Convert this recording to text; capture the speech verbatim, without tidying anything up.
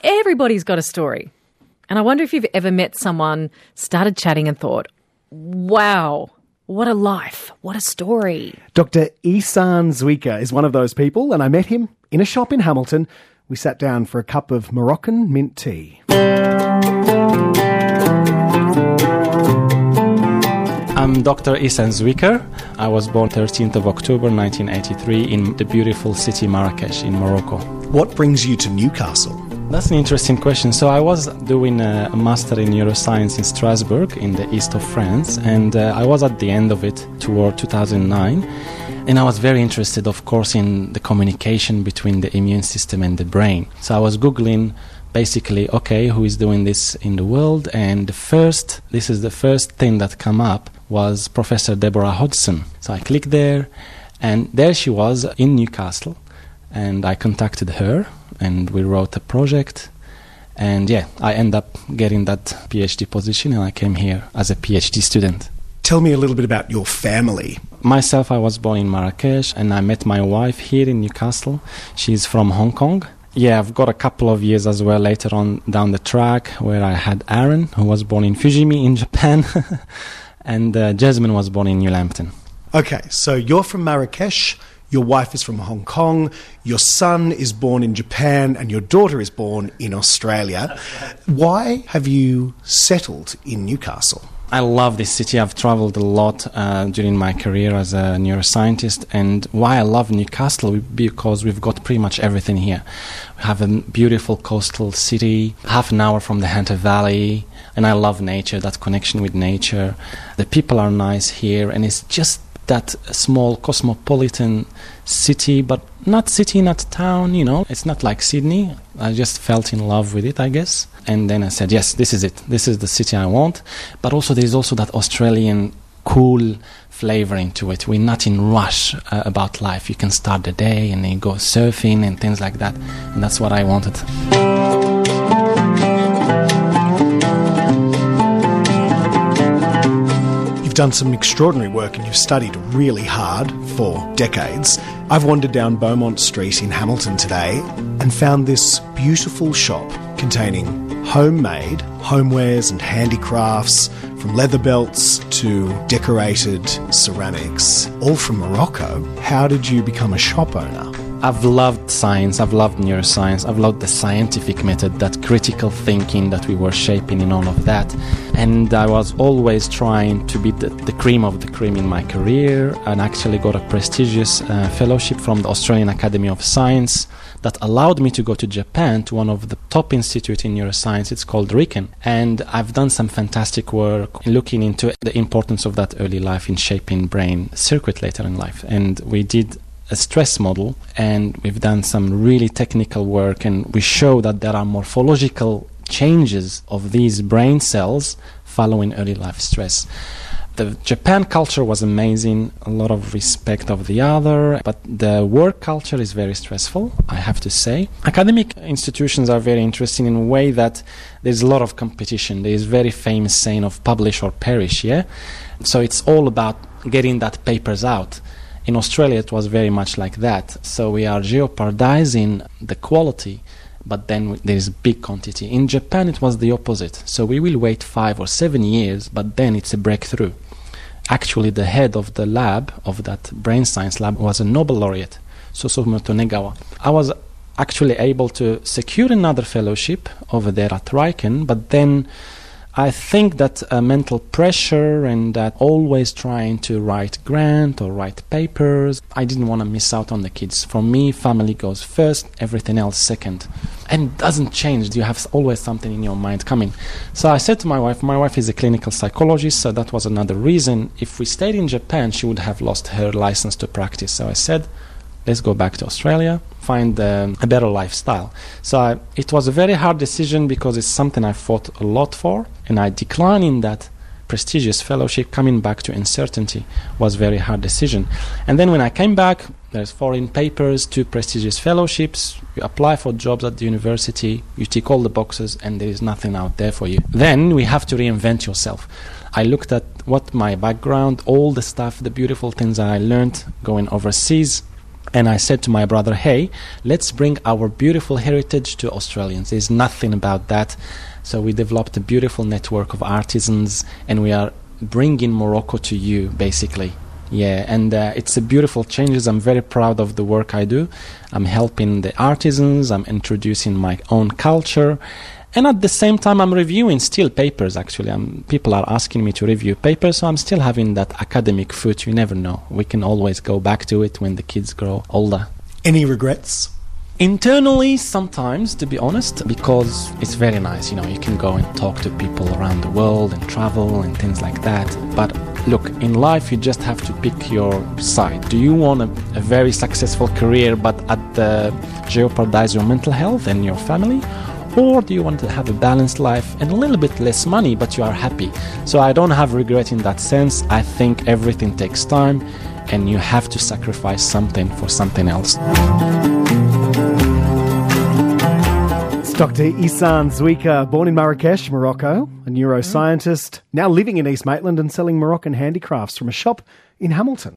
Everybody's got a story. And I wonder if you've ever met someone, started chatting and thought, wow, what a life, what a story. Doctor Ihsan Zwicker is one of those people, and I met him in a shop in Hamilton. We sat down for a cup of Moroccan mint tea. I'm Doctor Ihsan Zwicker. I was born thirteenth of October nineteen eighty-three in the beautiful city Marrakesh in Morocco. What brings you to Newcastle? That's an interesting question. So I was doing a, a master in neuroscience in Strasbourg in the east of France, and uh, I was at the end of it toward two thousand nine. And I was very interested, of course, in the communication between the immune system and the brain. So I was Googling basically, okay, who is doing this in the world? And the first, this is the first thing that came up was Professor Deborah Hodgson. So I clicked there, and there she was in Newcastle. And I contacted her, and we wrote a project. And yeah, I ended up getting that PhD position, and I came here as a PhD student. Tell me a little bit about your family. Myself, I was born in Marrakesh, and I met my wife here in Newcastle. She's from Hong Kong. Yeah, I've got a couple of years as well later on down the track where I had Aaron, who was born in Fujimi in Japan, and uh, Jasmine was born in New Lambton. Okay, so you're from Marrakesh, your wife is from Hong Kong, your son is born in Japan, and your daughter is born in Australia. Why have you settled in Newcastle? I love this city. I've traveled a lot uh, during my career as a neuroscientist, and why I love Newcastle, because we've got pretty much everything here. We have a beautiful coastal city, half an hour from the Hunter Valley, and I love nature, that connection with nature. The people are nice here, and it's just that small cosmopolitan city, but not city, not town, you know. It's not like Sydney. I just felt in love with it, I guess. And then I said, yes, this is it. This is the city I want. But also there's also that Australian cool flavouring to it. We're not in rush uh, about life. You can start the day and then go surfing and things like that. And that's what I wanted. Done some extraordinary work and you've studied really hard for decades. I've wandered down Beaumont Street in Hamilton today and found this beautiful shop containing homemade homewares and handicrafts, from leather belts to decorated ceramics, all from Morocco. How did you become a shop owner? I've loved science, I've loved neuroscience, I've loved the scientific method, that critical thinking that we were shaping in all of that. And I was always trying to be the, the cream of the cream in my career, and actually got a prestigious uh, fellowship from the Australian Academy of Science that allowed me to go to Japan to one of the top institutes in neuroscience. It's called RIKEN. And I've done some fantastic work looking into the importance of that early life in shaping brain circuit later in life. And we did a stress model, and we've done some really technical work, and we show that there are morphological changes of these brain cells following early life stress. The Japan culture was amazing, a lot of respect of the other, but the work culture is very stressful, I have to say. Academic institutions are very interesting in a way that there's a lot of competition. There is very famous saying of publish or perish, yeah? So it's all about getting that papers out. In Australia, it was very much like that. So we are jeopardizing the quality, but then there is big quantity. In Japan, it was the opposite. So we will wait five or seven years, but then it's a breakthrough. Actually, the head of the lab, of that brain science lab, was a Nobel laureate, Susumoto Negawa. I was actually able to secure another fellowship over there at RIKEN, but then I think that uh, mental pressure and that always trying to write grant or write papers, I didn't want to miss out on the kids. For me, family goes first, everything else second. And it doesn't change. You have always something in your mind coming. So I said to my wife, my wife is a clinical psychologist, so that was another reason. If we stayed in Japan, she would have lost her license to practice. So I said, let's go back to Australia, find um, a better lifestyle. So I, it was a very hard decision because it's something I fought a lot for, and I declining that prestigious fellowship. Coming back to uncertainty was a very hard decision. And then when I came back, there's foreign papers, two prestigious fellowships, you apply for jobs at the university, you tick all the boxes, and there is nothing out there for you. Then we have to reinvent yourself. I looked at what my background, all the stuff, the beautiful things that I learned going overseas, And I said to my brother, hey, let's bring our beautiful heritage to Australians. There's nothing about that. So we developed a beautiful network of artisans, and we are bringing Morocco to you, basically. Yeah, and uh, it's a beautiful changes. I'm very proud of the work I do. I'm helping the artisans. I'm introducing my own culture. And at the same time, I'm reviewing still papers, actually. I'm, people are asking me to review papers, so I'm still having that academic foot. You never know. We can always go back to it when the kids grow older. Any regrets? Internally, sometimes, to be honest, because it's very nice. You know, you can go and talk to people around the world and travel and things like that. But look, in life, you just have to pick your side. Do you want a, a very successful career, but at the jeopardize your mental health and your family? Or do you want to have a balanced life and a little bit less money, but you are happy? So I don't have regret in that sense. I think everything takes time, and you have to sacrifice something for something else. It's Doctor Ihsan Zwicker, born in Marrakesh, Morocco, a neuroscientist, now living in East Maitland and selling Moroccan handicrafts from a shop in Hamilton.